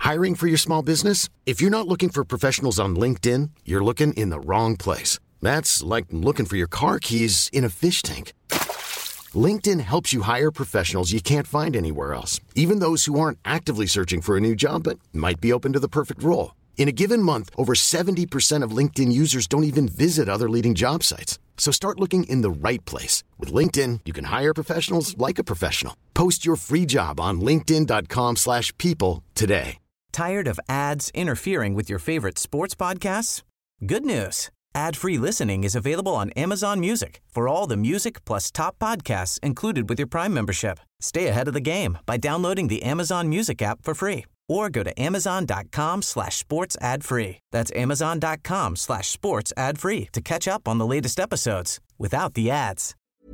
Hiring for your small business? If you're not looking for professionals on LinkedIn, you're looking in the wrong place. That's like looking for your car keys in a fish tank. LinkedIn helps you hire professionals you can't find anywhere else, even those who aren't actively searching for a new job but might be open to the perfect role. In a given month, over 70% of LinkedIn users don't even visit other leading job sites. So start looking in the right place. With LinkedIn, you can hire professionals like a professional. Post your free job on linkedin.com/people today. Tired of ads interfering with your favorite sports podcasts? Good news. Ad-free listening is available on Amazon Music for all the music plus top podcasts included with your Prime membership. Stay ahead of the game by downloading the Amazon Music app for free or go to amazon.com/sports ad free. That's amazon.com/sports ad free to catch up on the latest episodes without the ads.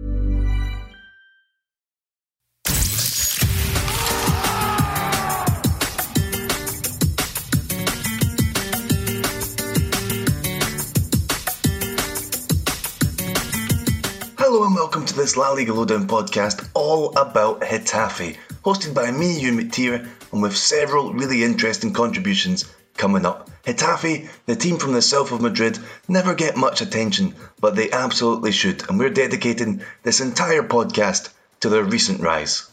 Hello and welcome to this La Liga Lowdown podcast all about Getafe, hosted by me, Ewan McTeer, and with several really interesting contributions coming up. Getafe, the team from the south of Madrid, never get much attention, but they absolutely should, and we're dedicating this entire podcast to their recent rise.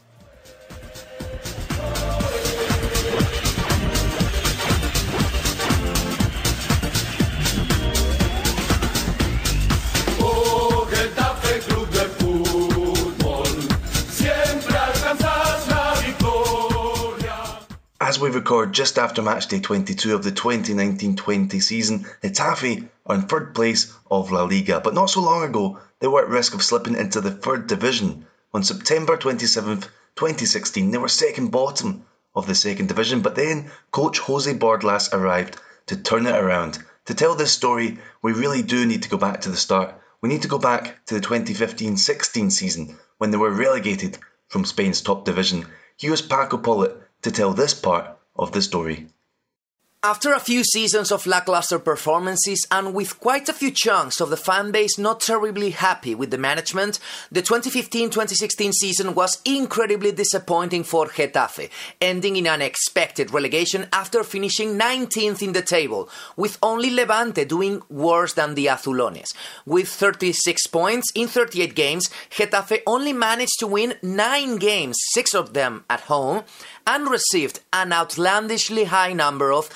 As we record just after matchday 22 of the 2019-20 season, Getafe are in third place of La Liga, but not so long ago they were at risk of slipping into the third division. On September 27th, 2016, they were second bottom of the second division, but then coach Jose Bordalas arrived to turn it around. To tell this story, we really do need to go back to the start. We need to go back to the 2015-16 season when they were relegated from Spain's top division. Here's Paco Polit to tell this part of the story. After a few seasons of lackluster performances and with quite a few chunks of the fan base not terribly happy with the management, the 2015-2016 season was incredibly disappointing for Getafe, ending in an expected relegation after finishing 19th in the table, with only Levante doing worse than the Azulones. With 36 points in 38 games, Getafe only managed to win 9 games, 6 of them at home, and received an outlandishly high number of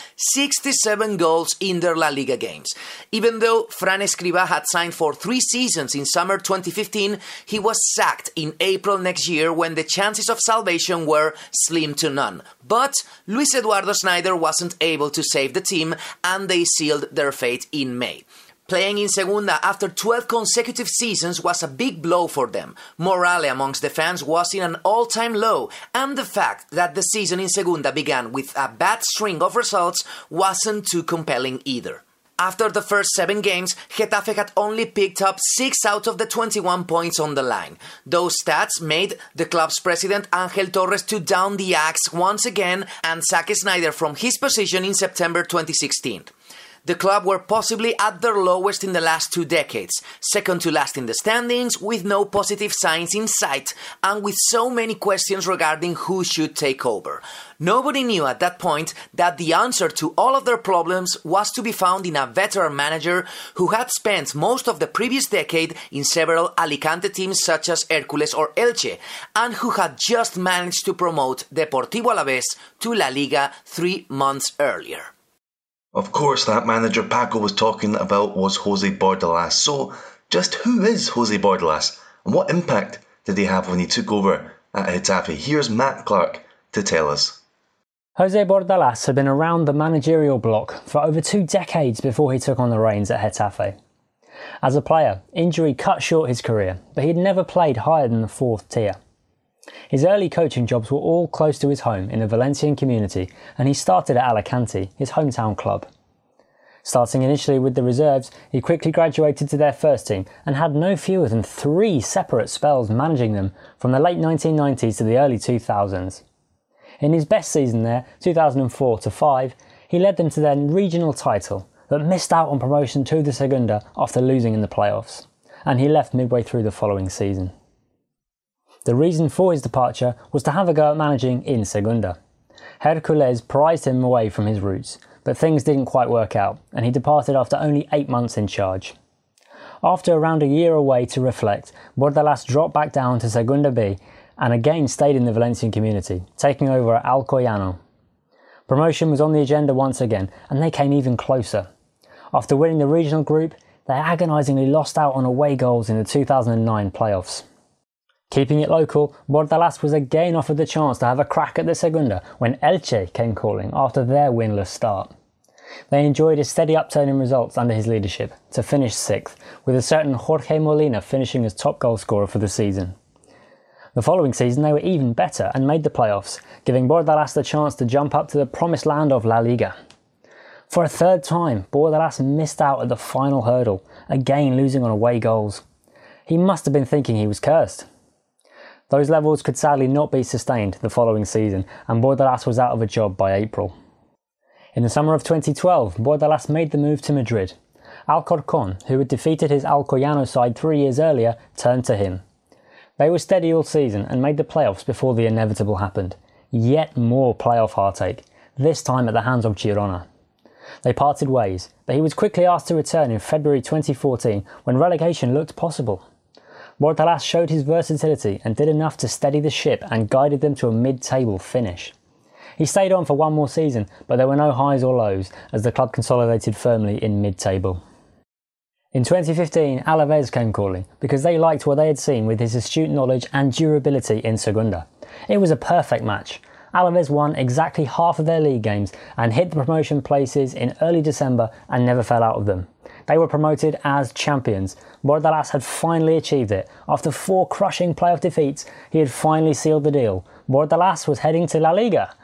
67 goals in their La Liga games. Even though Fran Escribá had signed for 3 seasons in summer 2015, he was sacked in April next year when the chances of salvation were slim to none. But Luis Eduardo Sneijder wasn't able to save the team, and they sealed their fate in May. Playing in Segunda after 12 consecutive seasons was a big blow for them. Morale amongst the fans was in an all-time low, and the fact that the season in Segunda began with a bad string of results wasn't too compelling either. After the first 7 games, Getafe had only picked up 6 out of the 21 points on the line. Those stats made the club's president Ángel Torres to down the axe once again and sack Sneijder from his position in September 2016. The club were possibly at their lowest in the last 2 decades, second to last in the standings, with no positive signs in sight, and with so many questions regarding who should take over. Nobody knew at that point that the answer to all of their problems was to be found in a veteran manager who had spent most of the previous decade in several Alicante teams such as Hércules or Elche, and who had just managed to promote Deportivo Alavés to La Liga 3 months earlier. Of course, that manager Paco was talking about was Jose Bordalas. So, just who is Jose Bordalas, and what impact did he have when he took over at Getafe? Here's Matt Clark to tell us. Jose Bordalas had been around the managerial block for over 2 decades before he took on the reins at Getafe. As a player, injury cut short his career, but he'd never played higher than the 4th tier. His early coaching jobs were all close to his home in the Valencian community, and he started at Alicante, his hometown club. Starting initially with the reserves, he quickly graduated to their first team and had no fewer than 3 separate spells managing them from the late 1990s to the early 2000s. In his best season there, 2004-05, he led them to their regional title, but missed out on promotion to the Segunda after losing in the playoffs, and he left midway through the following season. The reason for his departure was to have a go at managing in Segunda. Herculez prized him away from his roots, but things didn't quite work out, and he departed after only 8 months in charge. After around a year away to reflect, Bordalas dropped back down to Segunda B and again stayed in the Valencian community, taking over at Alcoyano. Promotion was on the agenda once again, and they came even closer. After winning the regional group, they agonisingly lost out on away goals in the 2009 playoffs. Keeping it local, Bordalas was again offered the chance to have a crack at the Segunda when Elche came calling after their winless start. They enjoyed a steady upturn in results under his leadership to finish 6th, with a certain Jorge Molina finishing as top goal scorer for the season. The following season they were even better and made the playoffs, giving Bordalas the chance to jump up to the promised land of La Liga. For a third time, Bordalas missed out at the final hurdle, again losing on away goals. He must have been thinking he was cursed. Those levels could sadly not be sustained the following season, and Bordalas was out of a job by April. In the summer of 2012, Bordalas made the move to Madrid. Alcorcón, who had defeated his Alcoyano side 3 years earlier, turned to him. They were steady all season and made the playoffs before the inevitable happened. Yet more playoff heartache, this time at the hands of Girona. They parted ways, but he was quickly asked to return in February 2014 when relegation looked possible. Bordalas showed his versatility and did enough to steady the ship and guided them to a mid-table finish. He stayed on for one more season, but there were no highs or lows as the club consolidated firmly in mid-table. In 2015, Alavés came calling because they liked what they had seen with his astute knowledge and durability in Segunda. It was a perfect match. Alavés won exactly half of their league games and hit the promotion places in early December and never fell out of them. They were promoted as champions. Bordalas had finally achieved it. After 4 crushing playoff defeats, he had finally sealed the deal. Bordalas was heading to La Liga.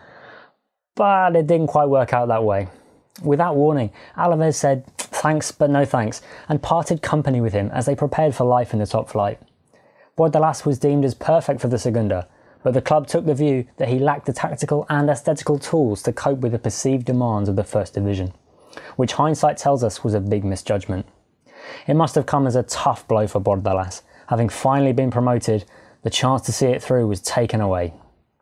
But it didn't quite work out that way. Without warning, Alavés said thanks but no thanks and parted company with him as they prepared for life in the top flight. Bordalas was deemed as perfect for the Segunda, but the club took the view that he lacked the tactical and aesthetical tools to cope with the perceived demands of the First Division, which hindsight tells us was a big misjudgment. It must have come as a tough blow for Bordalas. Having finally been promoted, the chance to see it through was taken away.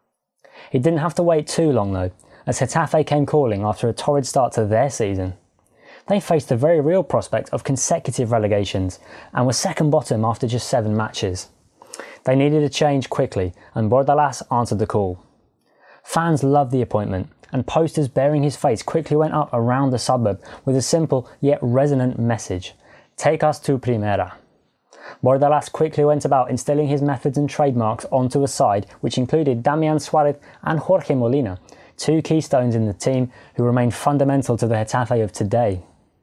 He didn't have to wait too long though, as Getafe came calling after a torrid start to their season. They faced the very real prospect of consecutive relegations and were second bottom after just 7 matches. They needed a change quickly, and Bordalas answered the call. Fans loved the appointment, and posters bearing his face quickly went up around the suburb with a simple yet resonant message: "Take us to Primera." Bordalas quickly went about instilling his methods and trademarks onto a side which included Damian Suarez and Jorge Molina, 2 keystones in the team who remain fundamental to the Getafe of today.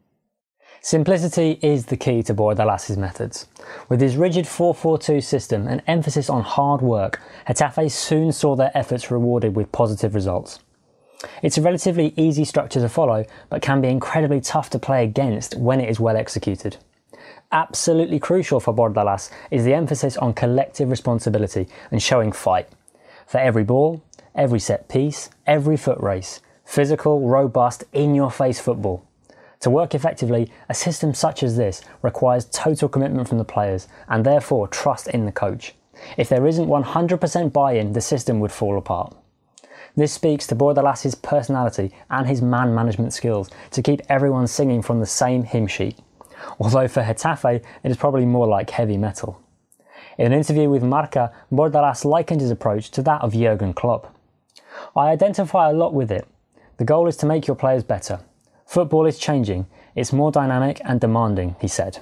Simplicity is the key to Bordalas' methods. With his rigid 4-4-2 system and emphasis on hard work, Getafe soon saw their efforts rewarded with positive results. It's a relatively easy structure to follow, but can be incredibly tough to play against when it is well executed. Absolutely crucial for Bordalas is the emphasis on collective responsibility and showing fight. For every ball, every set piece, every foot race, physical, robust, in-your-face football. To work effectively, a system such as this requires total commitment from the players and therefore trust in the coach. If there isn't 100% buy-in, the system would fall apart. This speaks to Bordalas' personality and his man management skills to keep everyone singing from the same hymn sheet. Although for Getafe, it is probably more like heavy metal. In an interview with Marca, Bordalas likened his approach to that of Jurgen Klopp. "I identify a lot with it. The goal is to make your players better. Football is changing, it's more dynamic and demanding," he said.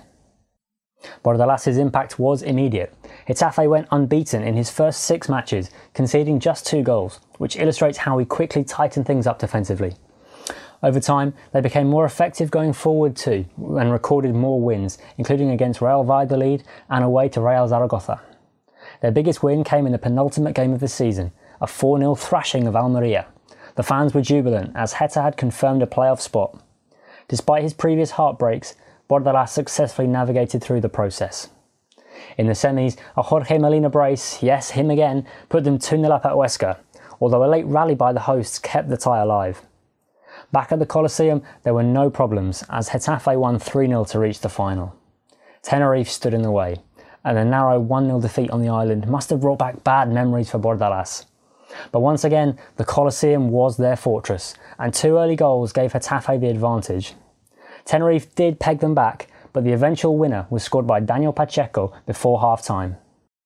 Bordalas' impact was immediate. Getafe went unbeaten in his first 6 matches, conceding just 2 goals, which illustrates how he quickly tightened things up defensively. Over time, they became more effective going forward too, and recorded more wins, including against Real Valladolid and away to Real Zaragoza. Their biggest win came in the penultimate game of the season, a 4-0 thrashing of Almeria. The fans were jubilant as Geta had confirmed a playoff spot. Despite his previous heartbreaks, Bordalas successfully navigated through the process. In the semis, a Jorge Molina brace, yes, him again, put them 2-0 up at Huesca, although a late rally by the hosts kept the tie alive. Back at the Coliseum, there were no problems as Getafe won 3-0 to reach the final. Tenerife stood in the way, and a narrow 1-0 defeat on the island must have brought back bad memories for Bordalas. But once again, the Coliseum was their fortress, and 2 early goals gave Getafe the advantage. Tenerife did peg them back, but the eventual winner was scored by Daniel Pacheco before half-time.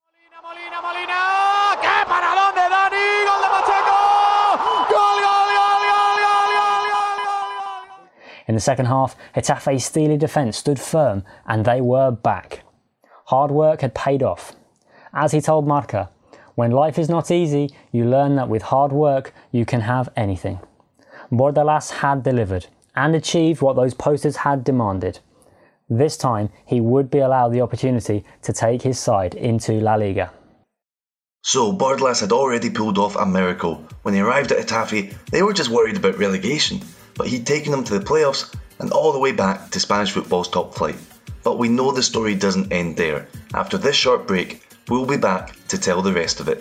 In the second half, Getafe's steely defence stood firm and they were back. Hard work had paid off. As he told Marca, "When life is not easy, you learn that with hard work you can have anything." Bordalas had delivered and achieved what those posters had demanded. This time, he would be allowed the opportunity to take his side into La Liga. So Bordalas had already pulled off a miracle. When he arrived at Getafe, they were just worried about relegation, but he'd taken them to the playoffs and all the way back to Spanish football's top flight. But we know the story doesn't end there. After this short break, we'll be back to tell the rest of it.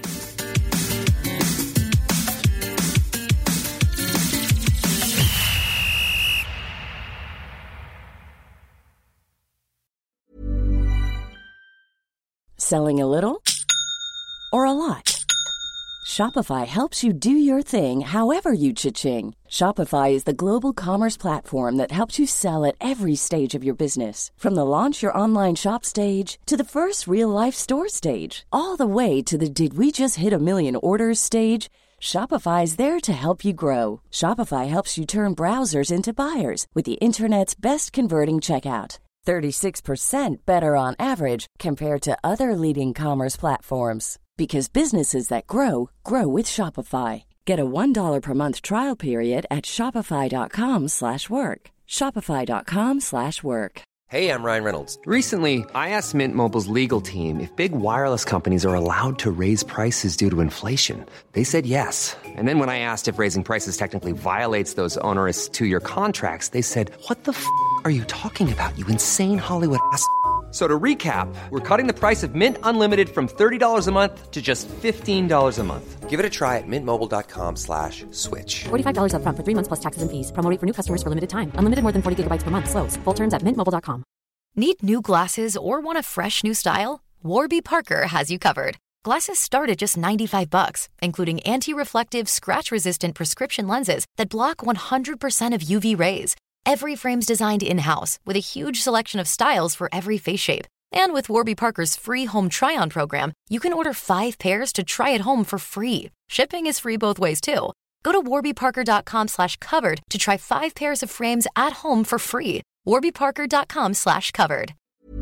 Selling a little or a lot? Shopify helps you do your thing however you cha-ching. Shopify is the global commerce platform that helps you sell at every stage of your business. From the launch your online shop stage to the first real-life store stage, all the way to the did we just hit a million orders stage. Shopify is there to help you grow. Shopify helps you turn browsers into buyers with the internet's best converting checkout. 36% better on average compared to other leading commerce platforms. Because businesses that grow, grow with Shopify. Get a $1 per month trial period at shopify.com/work. Shopify.com/work. Hey, I'm Ryan Reynolds. Recently, I asked Mint Mobile's legal team if big wireless companies are allowed to raise prices due to inflation. They said yes. And then when I asked if raising prices technically violates those onerous 2-year contracts, they said, "What the f*** are you talking about, you insane Hollywood ass?" So to recap, we're cutting the price of Mint Unlimited from $30 a month to just $15 a month. Give it a try at mintmobile.com/switch. $45 up front for 3 months plus taxes and fees. Promo rate for new customers for limited time. Unlimited more than 40 gigabytes per month. Slows full terms at mintmobile.com. Need new glasses or want a fresh new style? Warby Parker has you covered. Glasses start at just $95, including anti-reflective, scratch-resistant prescription lenses that block 100% of UV rays. Every frame's designed in-house with a huge selection of styles for every face shape. And with Warby Parker's free home try-on program, you can order 5 pairs to try at home for free. Shipping is free both ways, too. Go to warbyparker.com/covered to try 5 pairs of frames at home for free. warbyparker.com/covered.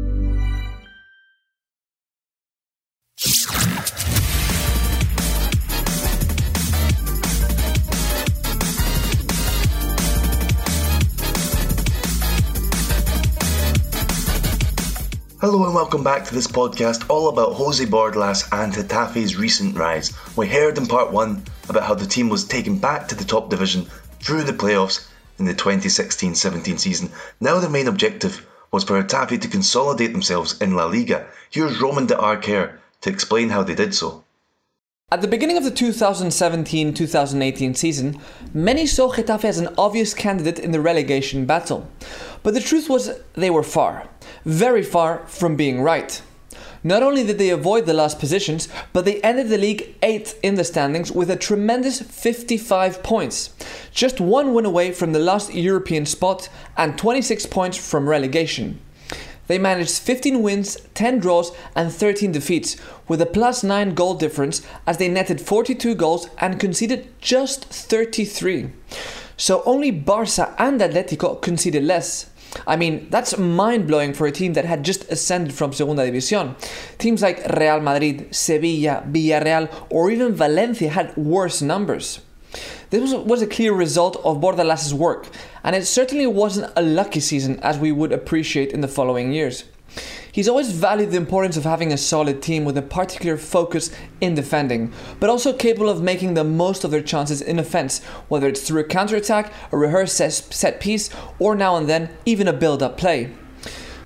Hello and welcome back to this podcast all about Jose Bordalas and Getafe's recent rise. We heard in part 1 about how the team was taken back to the top division through the playoffs in the 2016-17 season. Now the main objective was for Getafe to consolidate themselves in La Liga. Here's Roman de Arquer to explain how they did so. At the beginning of the 2017-2018 season, many saw Getafe as an obvious candidate in the relegation battle. But the truth was they were far, very far from being right. Not only did they avoid the last positions, but they ended the league 8th in the standings with a tremendous 55 points. Just 1 win away from the last European spot and 26 points from relegation. They managed 15 wins, 10 draws and 13 defeats, with a +9 goal difference as they netted 42 goals and conceded just 33. So only Barça and Atletico conceded less. I mean, that's mind-blowing for a team that had just ascended from Segunda División. Teams like Real Madrid, Sevilla, Villarreal or even Valencia had worse numbers. This was a clear result of Bordalas' work, and it certainly wasn't a lucky season as we would appreciate in the following years. He's always valued the importance of having a solid team with a particular focus in defending, but also capable of making the most of their chances in offence, whether it's through a counter-attack, a rehearsed set piece, or now and then even a build-up play.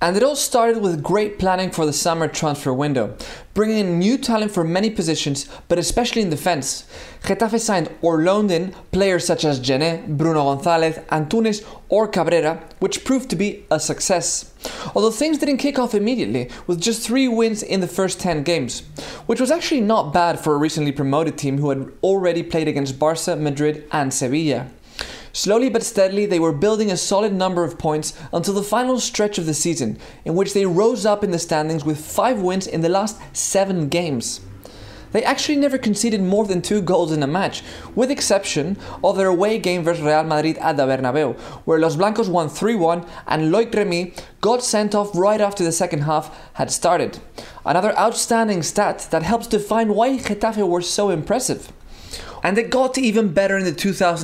And it all started with great planning for the summer transfer window, bringing in new talent for many positions, but especially in defence. Getafe signed or loaned in players such as Gené, Bruno González, Antunes or Cabrera, which proved to be a success. Although things didn't kick off immediately, with just 3 wins in the first 10 games, which was actually not bad for a recently promoted team who had already played against Barca, Madrid and Sevilla. Slowly but steadily, they were building a solid number of points until the final stretch of the season, in which they rose up in the standings with 5 wins in the last 7 games. They actually never conceded more than 2 goals in a match, with exception of their away game versus Real Madrid at the Bernabeu, where Los Blancos won 3-1 and Loic Remy got sent off right after the second half had started. Another outstanding stat that helps define why Getafe were so impressive. And it got even better in the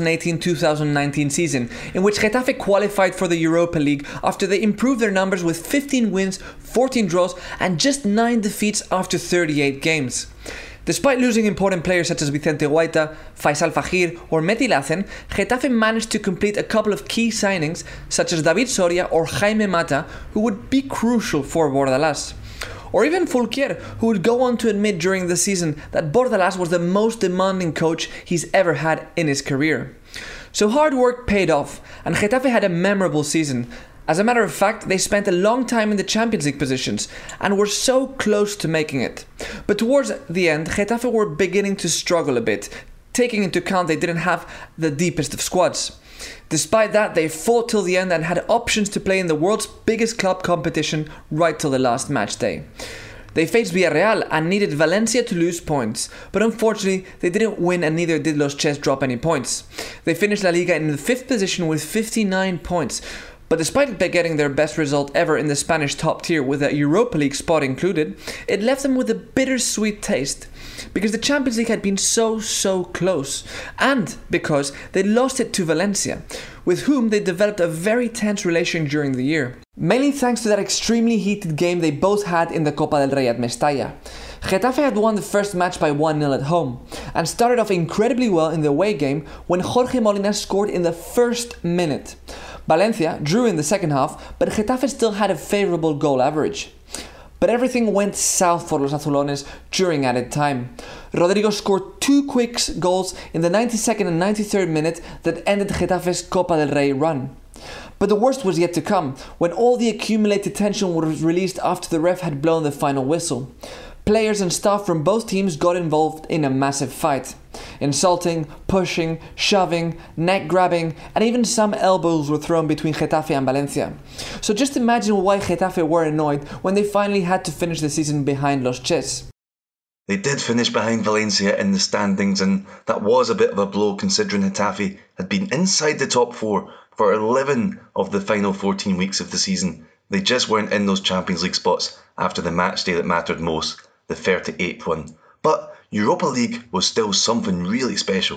2018-2019 season, in which Getafe qualified for the Europa League after they improved their numbers with 15 wins, 14 draws and just 9 defeats after 38 games. Despite losing important players such as Vicente Guaita, Faisal Fajir or Mehdi Lassen, Getafe managed to complete a couple of key signings such as David Soria or Jaime Mata, who would be crucial for Bordalás. Or even Fulquier, who would go on to admit during the season that Bordalás was the most demanding coach he's ever had in his career. So hard work paid off, and Getafe had a memorable season. As a matter of fact, they spent a long time in the Champions League positions, and were so close to making it. But towards the end, Getafe were beginning to struggle a bit, taking into account they didn't have the deepest of squads. Despite that, they fought till the end and had options to play in the world's biggest club competition right till the last match day. They faced Villarreal and needed Valencia to lose points, but unfortunately they didn't win and neither did Los Ches drop any points. They finished La Liga in the 5th position with 59 points, but despite getting their best result ever in the Spanish top tier with a Europa League spot included, it left them with a bittersweet taste. Because the Champions League had been so close, and because they lost it to Valencia, with whom they developed a very tense relation during the year. Mainly thanks to that extremely heated game they both had in the Copa del Rey at Mestalla. Getafe had won the first match by 1-0 at home, and started off incredibly well in the away game when Jorge Molina scored in the first minute. Valencia drew in the second half, but Getafe still had a favourable goal average. But everything went south for Los Azulones during added time. Rodrigo scored 2 quick goals in the 92nd and 93rd minute that ended Getafe's Copa del Rey run. But the worst was yet to come, when all the accumulated tension was released after the ref had blown the final whistle. Players and staff from both teams got involved in a massive fight. Insulting, pushing, shoving, neck grabbing, and even some elbows were thrown between Getafe and Valencia. So just imagine why Getafe were annoyed when they finally had to finish the season behind Los Ches. They did finish behind Valencia in the standings, and that was a bit of a blow considering Getafe had been inside the top 4 for 11 of the final 14 weeks of the season. They just weren't in those Champions League spots after the match day that mattered most, the 38th one. But Europa League was still something really special.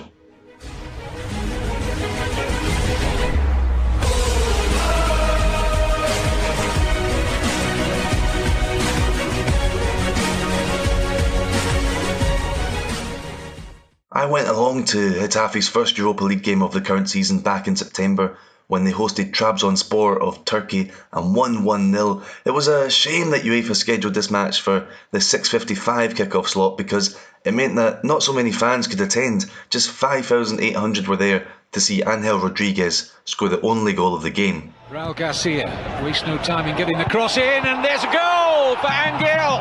I went along to Getafe's first Europa League game of the current season back in September when they hosted Trabzonspor of Turkey and won 1-0. It was a shame that UEFA scheduled this match for the 6:55 kickoff slot because it meant that not so many fans could attend. Just 5,800 were there to see Angel Rodriguez score the only goal of the game. Raul Garcia wastes no time in getting the cross in, and there's a goal for Angel!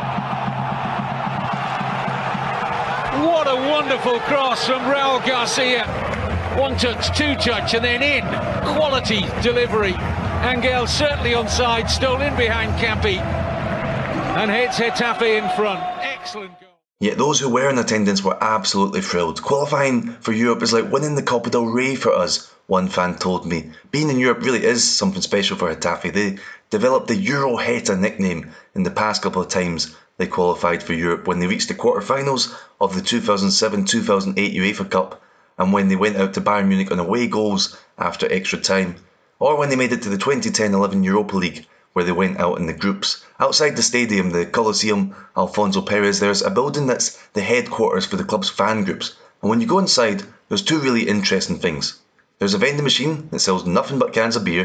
What a wonderful cross from Raul Garcia. 1 touch, 2 touch, and then in. Quality delivery. Angel certainly onside, stole in behind Campi, and heads Getafe in front. Excellent goal. Yet those who were in attendance were absolutely thrilled. Qualifying for Europe is like winning the Copa del Rey for us, one fan told me. Being in Europe really is something special for Getafe. They developed the Euroheta nickname in the past couple of times they qualified for Europe, when they reached the quarter-finals of the 2007-2008 UEFA Cup, and when they went out to Bayern Munich on away goals after extra time, or when they made it to the 2010-11 Europa League, where they went out in the groups. Outside the stadium, the Coliseum Alfonso Perez, there's a building that's the headquarters for the club's fan groups, and when you go inside, there's 2 really interesting things. There's a vending machine that sells nothing but cans of beer,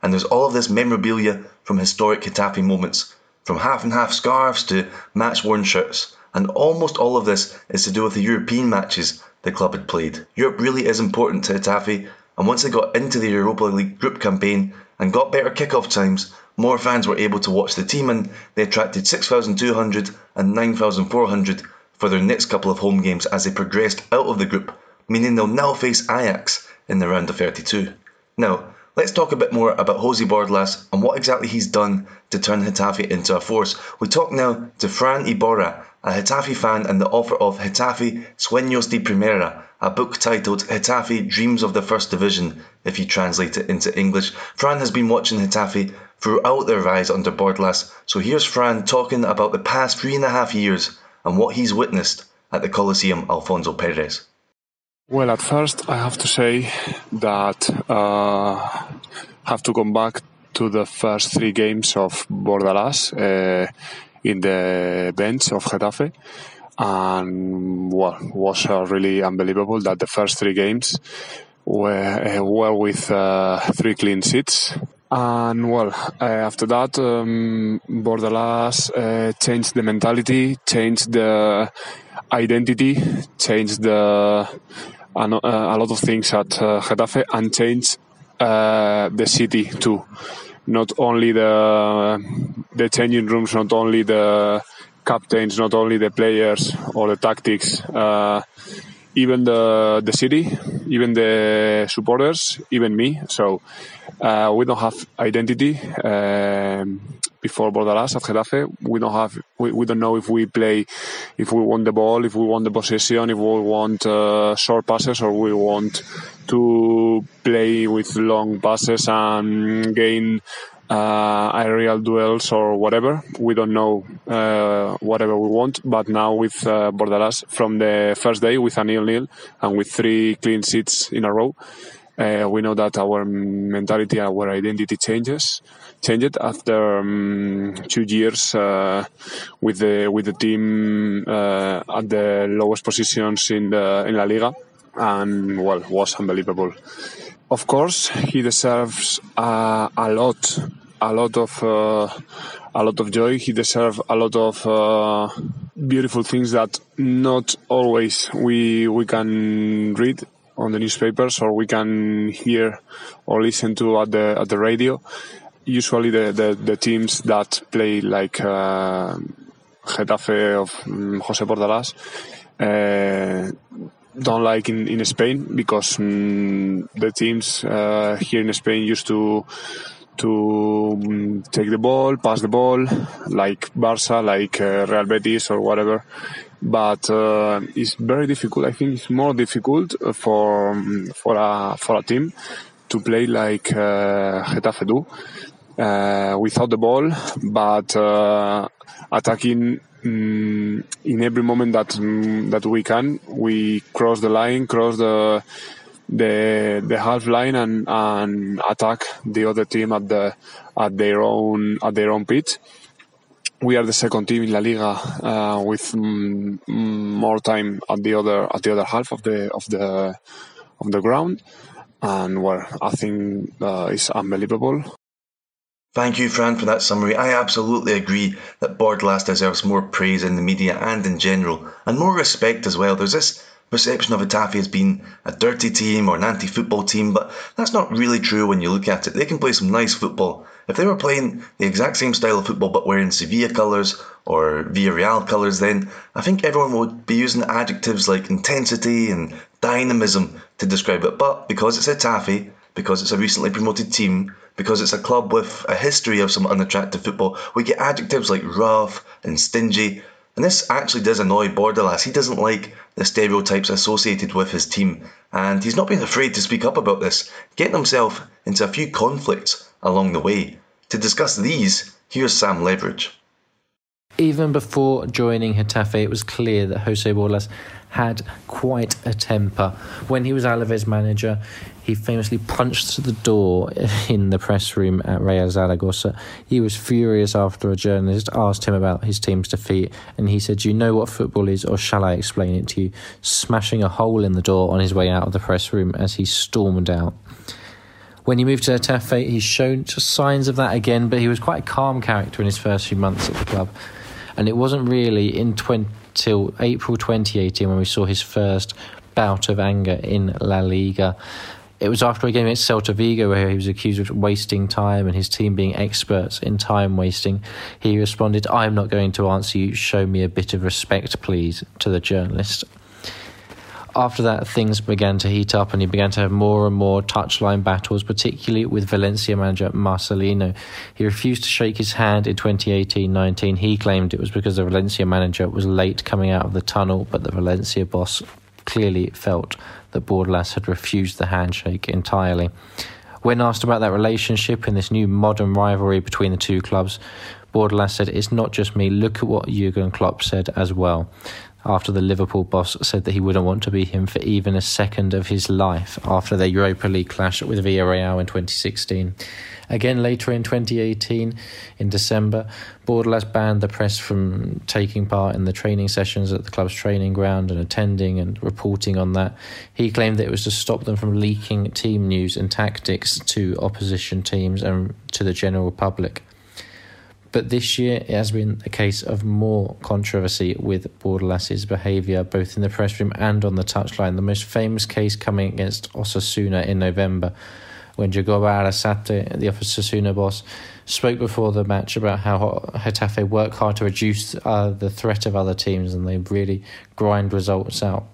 and there's all of this memorabilia from historic Getafe moments, from half-and-half scarves to match-worn shirts, and almost all of this is to do with the European matches the club had played. Europe really is important to Getafe, and once they got into the Europa League group campaign and got better kick-off times, more fans were able to watch the team, and they attracted 6,200 and 9,400 for their next couple of home games as they progressed out of the group, meaning they'll now face Ajax in the round of 32. Now, let's talk a bit more about José Bordalas and what exactly he's done to turn Getafe into a force. We talk now to Fran Iborra, a Getafe fan and the author of Getafe Sueños de Primera, a book titled Getafe Dreams of the First Division, if you translate it into English. Fran has been watching Getafe throughout their rise under Bordalas, so here's Fran talking about the past 3.5 years and what he's witnessed at the Coliseum Alfonso Pérez. Well, at first I have to say that I have to come back to the first 3 games of Bordalas in the bench of Getafe, and well, was really unbelievable that the first 3 games were with 3 clean sheets. And well, after that, Bordalas changed the mentality, changed the identity, changed a lot of things at Getafe, and changed the city too. Not only the changing rooms, not only the captains, not only the players or the tactics, even the city, even the supporters, even me. So we don't have identity before Bordalas at Getafe. We don't know if we play, if we want the ball, if we want the possession, if we want short passes, or we want to play with long passes and gain aerial duels or whatever. We don't know whatever we want, but now with Bordalas, from the first day with a 0-0 and with 3 clean sheets in a row, we know that our mentality, our identity changed after 2 years with the team at the lowest positions in La Liga, and well, was unbelievable. Of course, he deserves a lot of joy. He deserves a lot of beautiful things that not always we can read on the newspapers or we can hear or listen to at the radio. Usually, the teams that play like Getafe of José Bordalas don't like in Spain, because the teams here in Spain used to take the ball, pass the ball, like Barça, like Real Betis or whatever. But it's very difficult. I think it's more difficult for a team to play like Getafe do, without the ball, but attacking in every moment that we can. We cross the line, cross the half line, and attack the other team at their own pitch. We are the second team in La Liga with more time at the other half of the ground, and well, I think it's unbelievable. Thank you, Fran, for that summary. I absolutely agree that Bordalas deserves more praise in the media and in general, and more respect as well. There's this perception of Getafe as being a dirty team or an anti-football team, but that's not really true when you look at it. They can play some nice football. If they were playing the exact same style of football but wearing Sevilla colours or Villarreal colours, then I think everyone would be using adjectives like intensity and dynamism to describe it. But because it's Getafe, because it's a recently promoted team, because it's a club with a history of some unattractive football, we get adjectives like rough and stingy. And this actually does annoy Bordalas. He doesn't like the stereotypes associated with his team, and he's not been afraid to speak up about this, getting himself into a few conflicts along the way. To discuss these, here's Sam Leveridge. Even before joining Getafe, it was clear that José Bordalas had quite a temper. When he was Alaves manager, he famously punched the door in the press room at Real Zaragoza. He was furious after a journalist asked him about his team's defeat, and he said, "You know what football is, or shall I explain it to you?" smashing a hole in the door on his way out of the press room as he stormed out. When he moved to Getafe, he's shown just signs of that again, but he was quite a calm character in his first few months at the club. And it wasn't really till April 2018 when we saw his first bout of anger in La Liga. It was after a game against Celta Vigo where he was accused of wasting time and his team being experts in time wasting. He responded, "I'm not going to answer you, show me a bit of respect please," to the journalist. After that, things began to heat up and he began to have more and more touchline battles, particularly with Valencia manager Marcelino. He refused to shake his hand in 2018-19. He claimed it was because the Valencia manager was late coming out of the tunnel, but the Valencia boss clearly felt that Bordalas had refused the handshake entirely. When asked about that relationship and this new modern rivalry between the two clubs, Bordalas said, "It's not just me, look at what Jurgen Klopp said as well," after the Liverpool boss said that he wouldn't want to be him for even a second of his life after their Europa League clash with Villarreal in 2016. Again, later in 2018, in December, Bordalas banned the press from taking part in the training sessions at the club's training ground and attending and reporting on that. He claimed that it was to stop them from leaking team news and tactics to opposition teams and to the general public. But this year it has been a case of more controversy with Bordalas' behaviour, both in the press room and on the touchline. The most famous case coming against Osasuna in November, when Jagoba Arrasate, the Osasuna boss, spoke before the match about how Getafe work hard to reduce the threat of other teams and they really grind results out.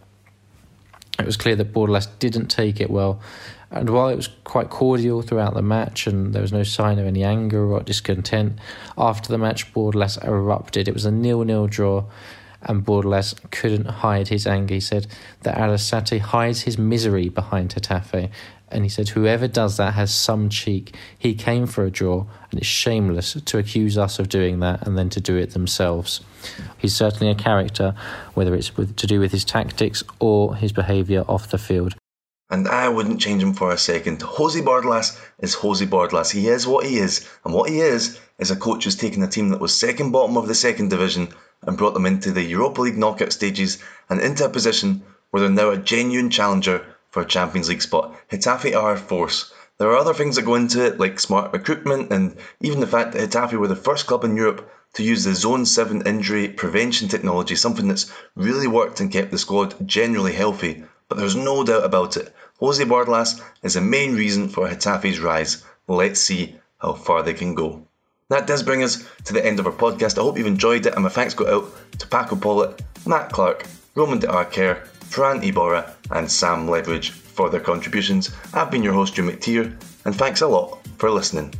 It was clear that Bordalas didn't take it well, and while it was quite cordial throughout the match and there was no sign of any anger or discontent, after the match Bordalas erupted. It was a 0-0 draw and Bordalas couldn't hide his anger. He said that Arrasate hides his misery behind Getafe, and he said whoever does that has some cheek. He came for a draw and it's shameless to accuse us of doing that and then to do it themselves. He's certainly a character, whether it's to do with his tactics or his behaviour off the field. And I wouldn't change him for a second. Jose Bordalas is Jose Bordalas. He is what he is. And what he is a coach who's taken a team that was second bottom of the second division and brought them into the Europa League knockout stages and into a position where they're now a genuine challenger for a Champions League spot. Getafe are a force. There are other things that go into it, like smart recruitment and even the fact that Getafe were the first club in Europe to use the Zone 7 injury prevention technology, something that's really worked and kept the squad generally healthy. But there's no doubt about it. Jose Bordalas is the main reason for Getafe's rise. Let's see how far they can go. That does bring us to the end of our podcast. I hope you've enjoyed it, and my thanks go out to Paco Pollitt, Matt Clark, Roman de Arcare, Fran Iborra and Sam Leveridge for their contributions. I've been your host, Stu McTeer, and thanks a lot for listening.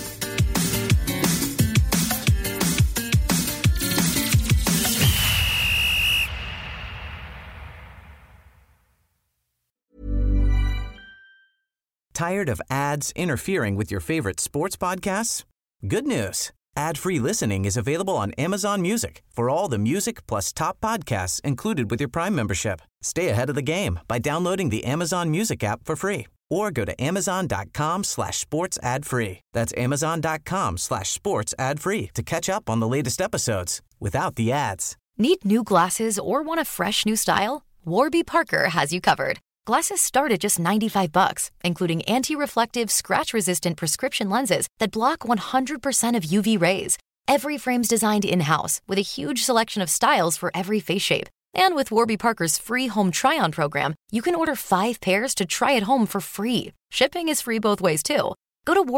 Tired of ads interfering with your favorite sports podcasts? Good news. Ad-free listening is available on Amazon Music for all the music plus top podcasts included with your Prime membership. Stay ahead of the game by downloading the Amazon Music app for free or go to amazon.com/sports ad free. That's amazon.com/sports ad free to catch up on the latest episodes without the ads. Need new glasses or want a fresh new style? Warby Parker has you covered. Glasses start at just $95, including anti-reflective, scratch-resistant prescription lenses that block 100% of UV rays. Every frame's designed in-house with a huge selection of styles for every face shape. And with Warby Parker's free home try-on program, you can order 5 pairs to try at home for free. Shipping is free both ways, too. Go to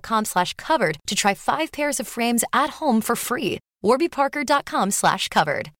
warbyparker.com/covered to try 5 pairs of frames at home for free. warbyparker.com/covered.